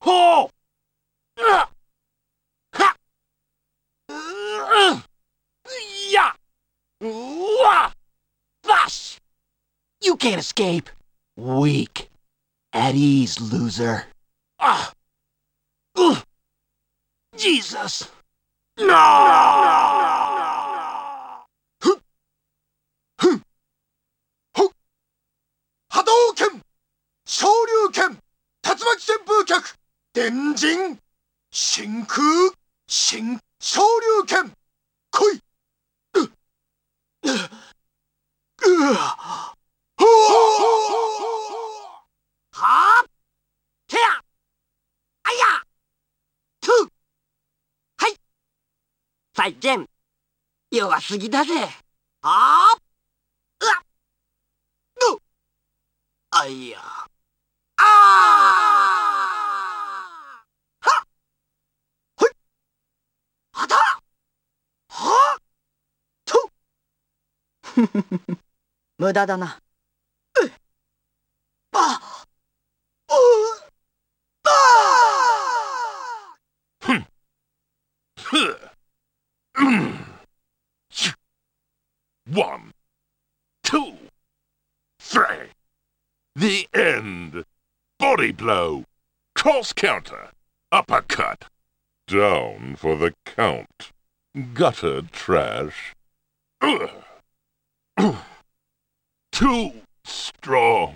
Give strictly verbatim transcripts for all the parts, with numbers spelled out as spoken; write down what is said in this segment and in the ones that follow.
ほうはっいやうわ Bash! You can't escape. Weak. At ease, loser. Ah! Ugh! Jesus! No! 波動拳昇竜拳竜巻旋風脚電陣真空真昇竜拳来い。うっうっうわはってやあやふっはい再見弱すぎだぜはっうわっうっあいやあーはっほいあだはっと無駄だなうっあうあふんふうん One, two, three. The end. Body blow. Cross counter. Uppercut. Down for the count. Gutter trash. Ugh. Too strong.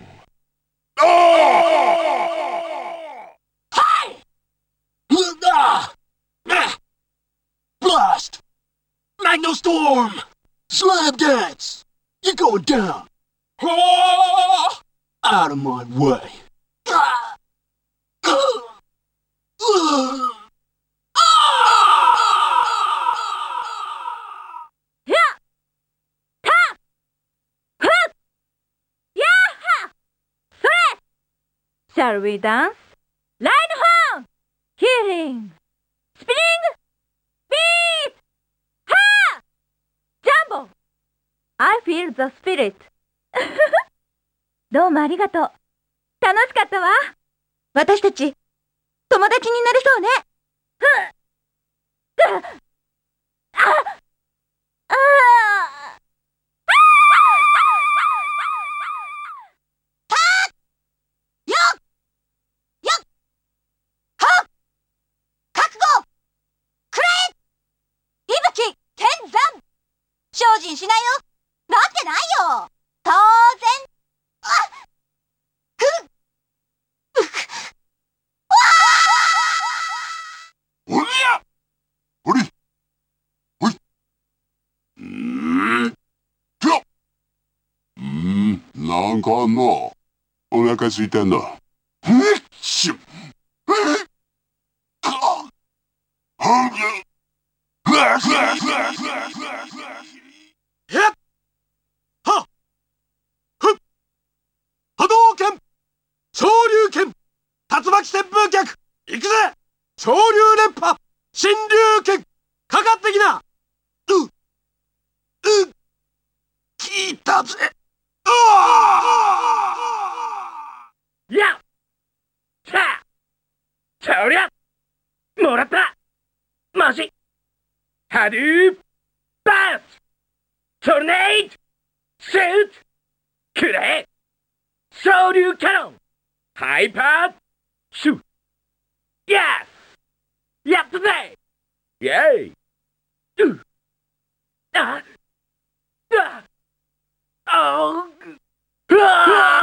Oh! Hi! Ah! Ah! Blast! Magnostorm! Slab dance! You're going down! Ah! Out of my way! Ah! Ah! Ah! Shall we dance? Line horn! Healing! Spinning! Beat! Ha! Jumbo! I feel the spirit. どうもありがとう。楽しかったわ。私たち、友達になれそうね。ふっ。あああ精進しなよ。なってないよ。当然。あっふっふっわおりゃおりおいうんぴょうんなんかあんなお腹空いたんだえっしゅえっかはんぎゅふわふわふわふわふわふわへっはっふっ波動拳昇竜拳竜巻旋風脚行くぜ昇竜連覇新竜拳かかってきなうう聞いたぜうわやっさあそりゃもらったマジハドゥーバーストルネードシュートくれ昇竜キャノンハイパーシュートイエスやったぜイェイうあああうわ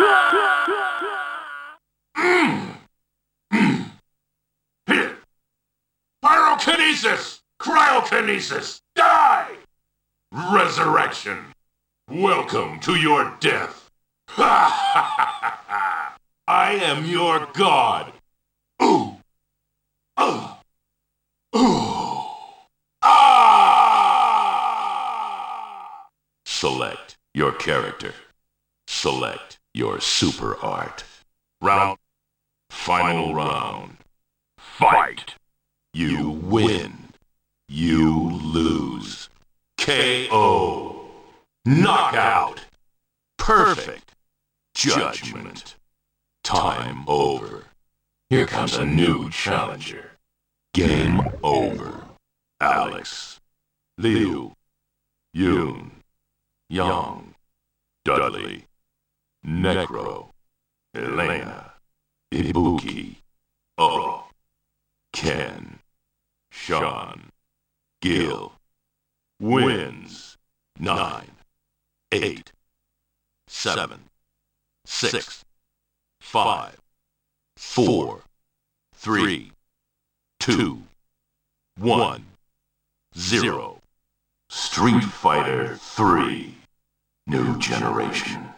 Pyrokinesis! Cryokinesis! Die! Resurrection! Welcome to your death! Ha ha ha ha! I am your god! Ooh! Uh! Ooh! Ah! Select your character. Select your super art. Round. Final round. Fight! You win. You lose. K O. Knockout. Perfect. Judgment. Time over. Here comes a new challenger. Game over. Alex, Liu, Yoon, Yang, Dudley, Necro, Elena, Ibuki, Oro, Ken, Sean, Gil, wins. Nine, eight, seven, six, five, four, three, two, one, zero. Street Fighter three. New generation.